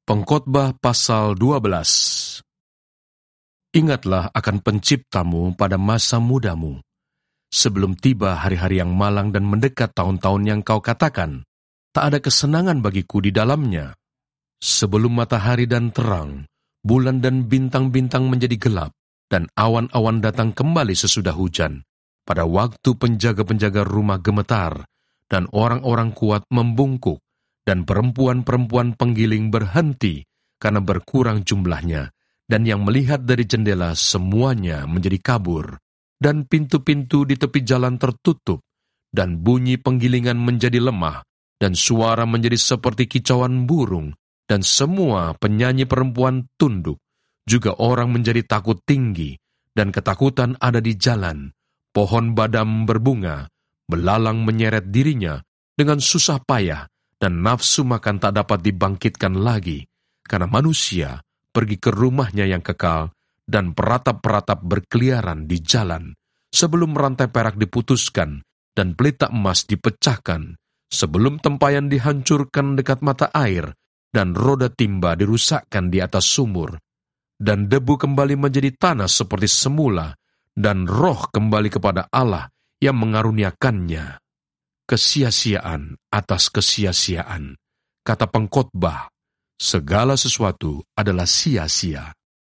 Pengkhotbah pasal 12. Ingatlah akan penciptamu pada masa mudamu, sebelum tiba hari-hari yang malang dan mendekat tahun-tahun yang kau katakan, tak ada kesenangan bagiku di dalamnya. Sebelum matahari dan terang, bulan dan bintang-bintang menjadi gelap, dan awan-awan datang kembali sesudah hujan, pada waktu penjaga-penjaga rumah gemetar, dan orang-orang kuat membungkuk, dan perempuan-perempuan penggiling berhenti karena berkurang jumlahnya, dan yang melihat dari jendela semuanya menjadi kabur, dan pintu-pintu di tepi jalan tertutup, dan bunyi penggilingan menjadi lemah, dan suara menjadi seperti kicauan burung, dan semua penyanyi perempuan tunduk, juga orang menjadi takut tinggi, dan ketakutan ada di jalan. Pohon badam berbunga, belalang menyeret dirinya dengan susah payah, dan nafsu makan tak dapat dibangkitkan lagi, karena manusia pergi ke rumahnya yang kekal, dan peratap-peratap berkeliaran di jalan, sebelum rantai perak diputuskan, dan pelita emas dipecahkan, sebelum tempayan dihancurkan dekat mata air, dan roda timba dirusakkan di atas sumur, dan debu kembali menjadi tanah seperti semula, dan roh kembali kepada Allah yang mengaruniakannya. Kesia-siaan atas kesia-siaan. Kata pengkhotbah, segala sesuatu adalah sia-sia.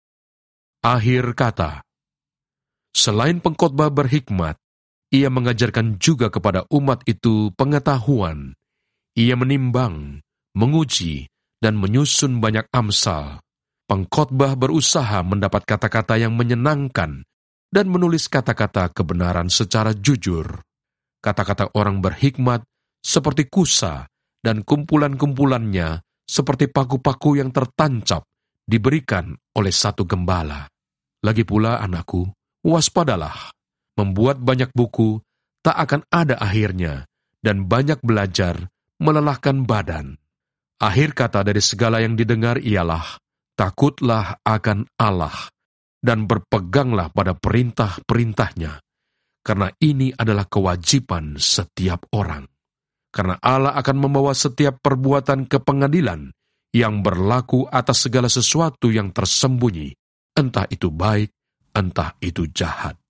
Akhir kata, selain pengkhotbah berhikmat, ia mengajarkan juga kepada umat itu pengetahuan. Ia menimbang, menguji, dan menyusun banyak amsal. Pengkhotbah berusaha mendapat kata-kata yang menyenangkan dan menulis kata-kata kebenaran secara jujur. Kata-kata orang berhikmat seperti kusa, dan kumpulan-kumpulannya seperti paku-paku yang tertancap diberikan oleh satu gembala. Lagi pula, anakku, waspadalah. Membuat banyak buku tak akan ada akhirnya, dan banyak belajar melelahkan badan. Akhir kata dari segala yang didengar ialah, takutlah akan Allah, dan berpeganglah pada perintah-perintahnya. Karena ini adalah kewajiban setiap orang. Karena Allah akan membawa setiap perbuatan ke pengadilan yang berlaku atas segala sesuatu yang tersembunyi, entah itu baik, entah itu jahat.